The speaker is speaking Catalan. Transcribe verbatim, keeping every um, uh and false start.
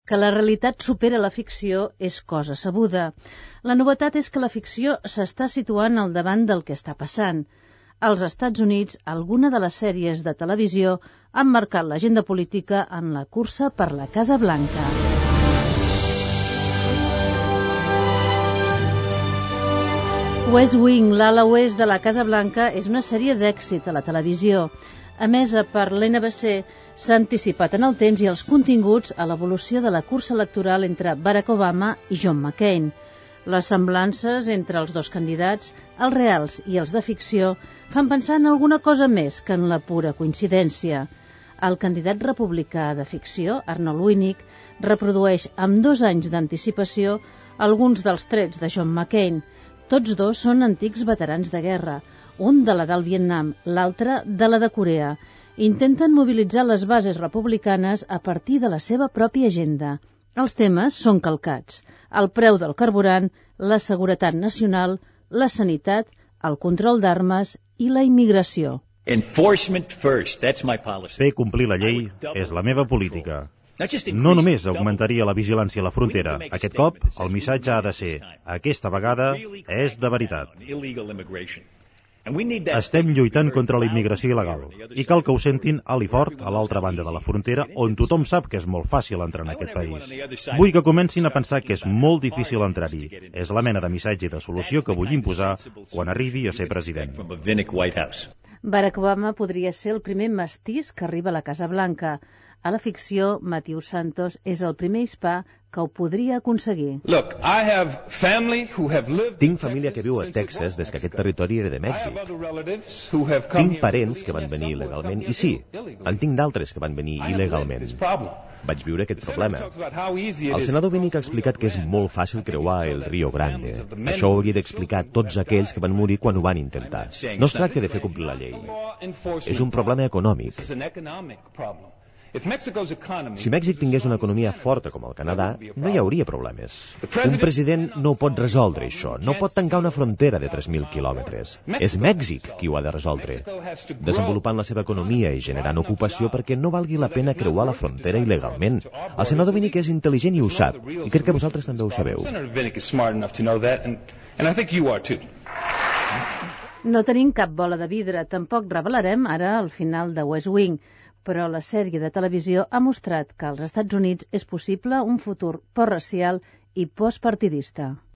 Que la realitat supera la ficció és cosa sabuda. La novetat és que la ficció s'està situant al davant del que està passant. Als Estats Units, alguna de les sèries de televisió han marcat l'agenda política en la cursa per la Casa Blanca. West Wing, l'ala oest de la Casa Blanca, és una sèrie d'èxit a la televisió. Emesa per l'N B C, s'ha anticipat en el temps i els continguts a l'evolució de la cursa electoral entre Barack Obama i John McCain. Les semblances entre els dos candidats, els reals i els de ficció, fan pensar en alguna cosa més que en la pura coincidència. El candidat republicà de ficció, Arnold Winnick, reprodueix amb dos anys d'anticipació alguns dels trets de John McCain. Tots dos són antics veterans de guerra, un de la del Vietnam, l'altre de la de Corea. Intenten mobilitzar les bases republicanes a partir de la seva pròpia agenda. Els temes són calcats: el preu del carburant, la seguretat nacional, la sanitat, el control d'armes i la immigració. Fer complir la llei és la meva política. No només augmentaria la vigilància a la frontera. Aquest cop, el missatge ha de ser: aquesta vegada és de veritat. Estem lluitant contra la immigració il·legal i cal que ho sentin alt i fort a l'altra banda de la frontera, on tothom sap que és molt fàcil entrar en aquest país. Vull que comencin a pensar que és molt difícil entrar-hi. És la mena de missatge i de solució que vull imposar quan arribi a ser president. Barack Obama podria ser el primer mestís que arriba a la Casa Blanca. A la ficció, Matthew Santos és el primer hispà que ho podria aconseguir. Tinc família que viu a Texas des que aquest territori era de Mèxic. Tinc parents que van venir il·legalment i sí, en tinc d'altres que van venir il·legalment. Vaig viure aquest problema. El senador Winnick ha explicat que és molt fàcil creuar el Rio Grande. Això ho hauria d'explicar a tots aquells que van morir quan ho van intentar. No es tracta de fer complir la llei. És un problema econòmic. Si Mèxic tingués una economia forta com el Canadà, no hi hauria problemes. Un president no pot resoldre això, no pot tancar una frontera de tres mil quilòmetres. És Mèxic qui ho ha de resoldre, desenvolupant la seva economia i generant ocupació perquè no valgui la pena creuar la frontera il·legalment. El senador Winnick és intel·ligent i ho sap, i crec que vosaltres també ho sabeu. No tenim cap bola de vidre, tampoc revelarem ara el final de West Wing, però la sèrie de televisió ha mostrat que als Estats Units és possible un futur postracial i postpartidista.